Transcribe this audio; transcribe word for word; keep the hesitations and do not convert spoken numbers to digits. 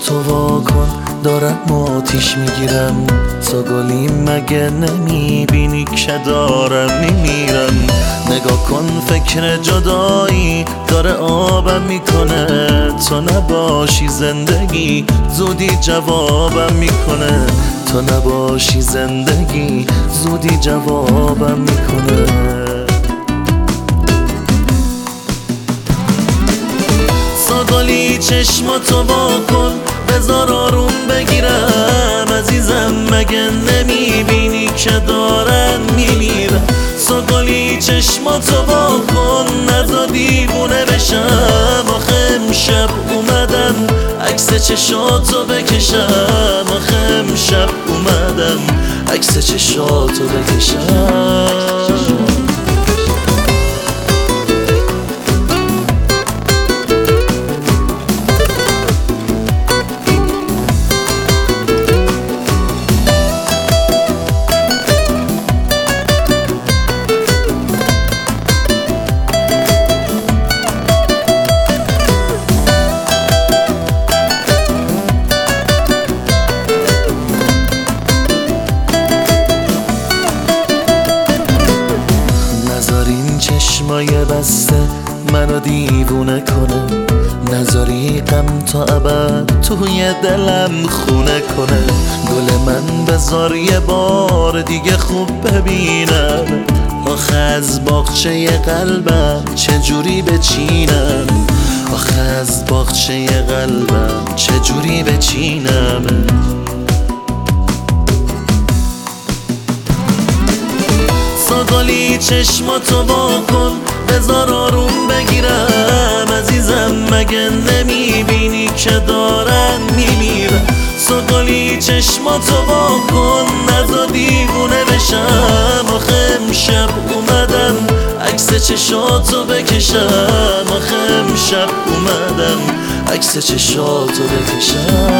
چشماتو وا کن دارم آتیش میگیرم، تا گلی مگه نمیبینی که دارم میمیرم. نگاه کن فکر جدایی داره آبم میکنه، تو نباشی زندگی زودی جوابم میکنه، تو نباشی زندگی زودی جوابم میکنه. ساگلی چشماتو وا کن بذار آروم بگیرم، عزیزم مگه نمیبینی که دارن میمیرم. ساگلی چشماتو وا کن نذار دیوونه بشم، آخه امشب اومدم عکس چشاتو بکشم، آخه امشب اومدم عکس چشاتو بکشم. چشمای بسته منو دیوونه کنه، نذاری غم تا ابد توی دلم خونه کنه. گل من بذار یه بار دیگه خوب ببینم، آخه از باغچه قلبم چجوری بچینم، آخه از باغچه قلبم چجوری بچینم. ساگلی چشماتو وا کن بذار آروم بگیرم، عزیزم مگه نمیبینی که دارن میمیرم. ساگلی چشماتو وا کن نذار دیوونه بشم، آخه امشب اومدم عکس چشاتو بکشم، آخه امشب اومدم عکس چشاتو بکشم.